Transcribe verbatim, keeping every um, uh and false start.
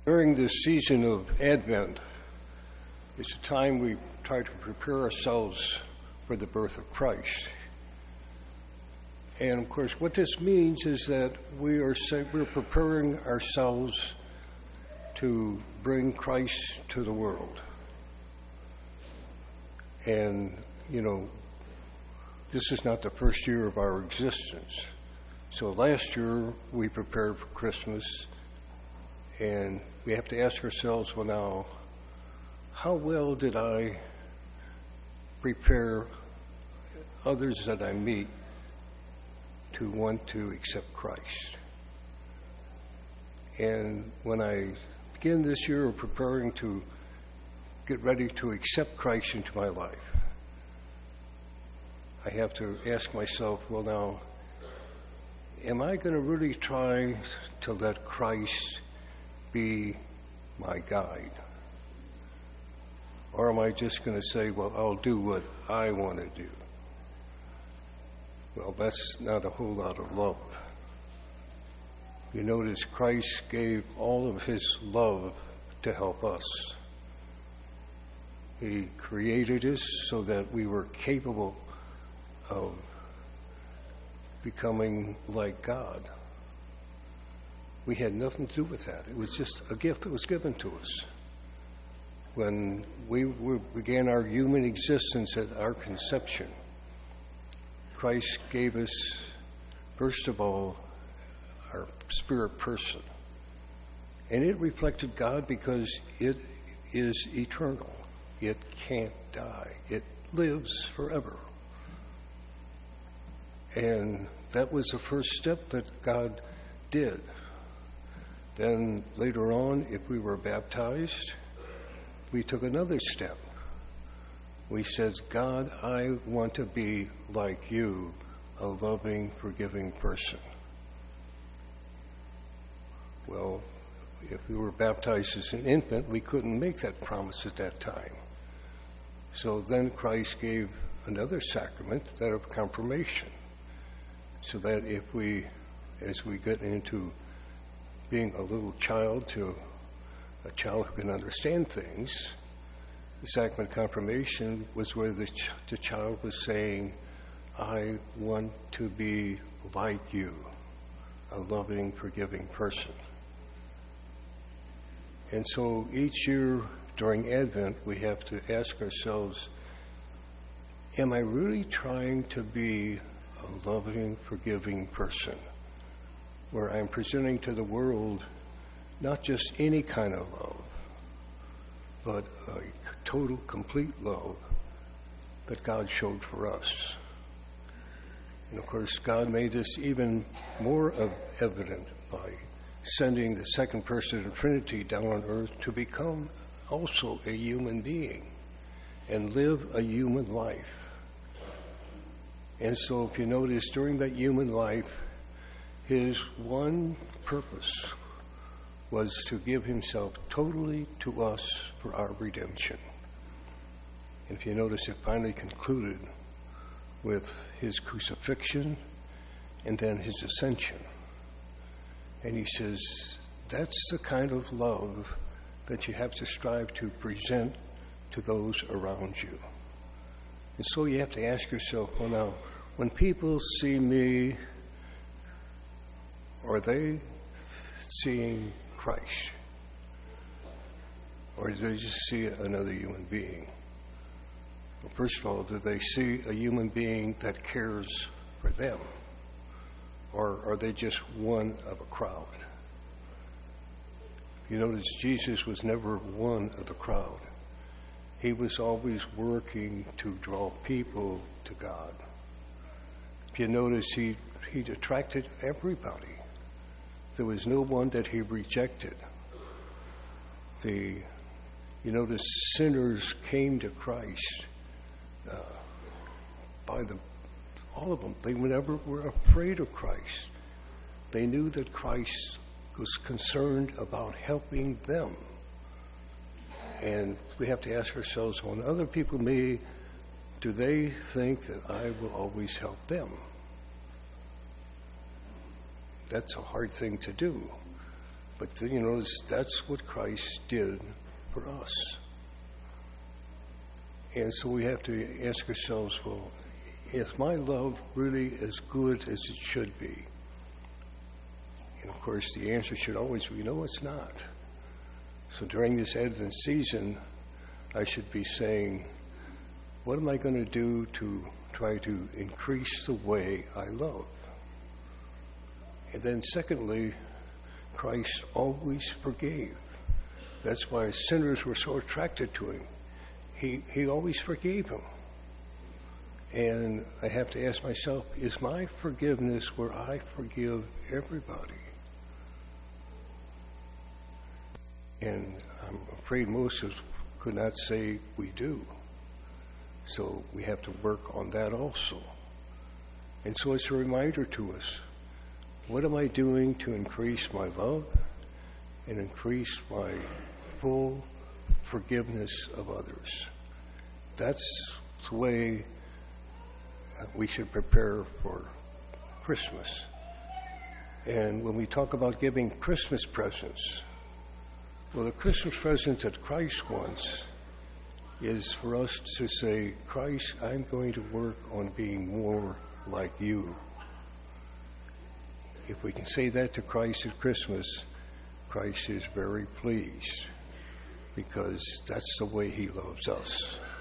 During this season of Advent, it's a time we try to prepare ourselves for the birth of Christ. And of course, what this means is that we are we're preparing ourselves to bring Christ to the world. And, you know, this is not the first year of our existence. So last year we prepared for Christmas, and we have to ask ourselves, well now, how well did I prepare others that I meet to want to accept Christ? And when I begin this year of preparing to get ready to accept Christ into my life, I have to ask myself, well now, am I going to really try to let Christ be my guide? Or am I just going to say, well, I'll do what I want to do? Well, that's not a whole lot of love. You notice Christ gave all of his love to help us. He created us so that we were capable of becoming like God. We had nothing to do with that. It was just a gift that was given to us. When we, we began our human existence at our conception, Christ gave us, first of all, our spirit person. And it reflected God because it is eternal. It can't die. It lives forever. And that was the first step that God did. Then later on, if we were baptized, we took another step. We said, God, I want to be like you, a loving, forgiving person. Well, if we were baptized as an infant, we couldn't make that promise at that time. So then Christ gave another sacrament, that of confirmation, so that if we, as we get into being a little child to a child who can understand things, the sacrament of confirmation was where the, ch- the child was saying, I want to be like you, a loving, forgiving person. And so each year during Advent, we have to ask ourselves, am I really trying to be a loving, forgiving person, where I'm presenting to the world not just any kind of love, but a total, complete love that God showed for us. And of course, God made this even more evident by sending the second person of the Trinity down on earth to become also a human being and live a human life. And so if you notice, during that human life, his one purpose was to give himself totally to us for our redemption. And if you notice, it finally concluded with his crucifixion and then his ascension. And he says, that's the kind of love that you have to strive to present to those around you. And so you have to ask yourself, well now, when people see me, are they seeing Christ? Or do they just see another human being? Well, first of all, do they see a human being that cares for them? Or are they just one of a crowd? You notice Jesus was never one of the crowd. He was always working to draw people to God. If you notice, he, he attracted everybody. There was no one that he rejected. The, you notice, sinners came to Christ uh, by the, all of them. They never were afraid of Christ. They knew that Christ was concerned about helping them. And we have to ask ourselves, when other people may, do they think that I will always help them? That's a hard thing to do. But, you know, that's what Christ did for us. And so we have to ask ourselves, well, is my love really as good as it should be? And of course, the answer should always be, no, it's not. So during this Advent season, I should be saying, what am I going to do to try to increase the way I love? And then secondly, Christ always forgave. That's why sinners were so attracted to him. He, he always forgave them. And I have to ask myself, is my forgiveness where I forgive everybody? And I'm afraid most of us could not say we do. So we have to work on that also. And so it's a reminder to us, what am I doing to increase my love and increase my full forgiveness of others? That's the way we should prepare for Christmas. And when we talk about giving Christmas presents, well, the Christmas present that Christ wants is for us to say, Christ, I'm going to work on being more like you. If we can say that to Christ at Christmas, Christ is very pleased, because that's the way he loves us.